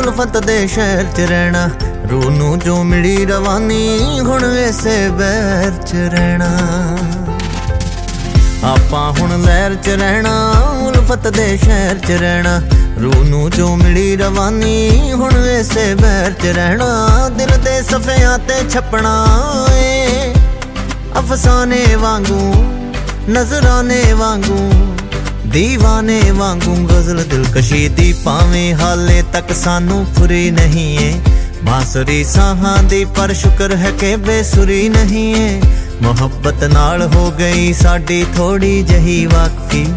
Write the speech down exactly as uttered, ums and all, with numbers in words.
ਉਲਫਤ ਦੇ ਸ਼ਹਿਰ ਚ ਰਹਿਣਾ, ਰੂਹ ਨੂੰ ਜੋ ਮਿਲੀ ਰਵਾਨੀ ਹੁਣ ਇਸੇ ਬਹਿਰ ਚ ਰਹਿਣਾ। ਆਪਾਂ ਹੁਣ ਲਹਿਰ ਚ ਰਹਿਣਾ, ਉਲਫਤ ਦੇ ਸ਼ਹਿਰ ਚ ਰਹਿਣਾ, ਰੂਹ ਨੂੰ ਜੋ ਮਿਲੀ ਰਵਾਨੀ ਹੁਣ ਇਸੇ ਬਹਿਰ ਚ ਰਹਿਣਾ। ਦਿਲ ਦੇ ਸਫਿਆਂ ਤੇ ਛਪਣਾ ਏ ਅਫਸਾਨੇ ਵਾਂਗੂ, ਨਜ਼ਰਾਨੇ ਵਾਂਗੂ, दीवाने वांगू गजल दिलकशी दी पावे हाले तक सानू फुरी नहीं है। बांसुरी साहां दी पर शुक्र है कि बेसुरी नहीं है। मोहब्बत नाल हो गई साडी थोड़ी जही वाकफी,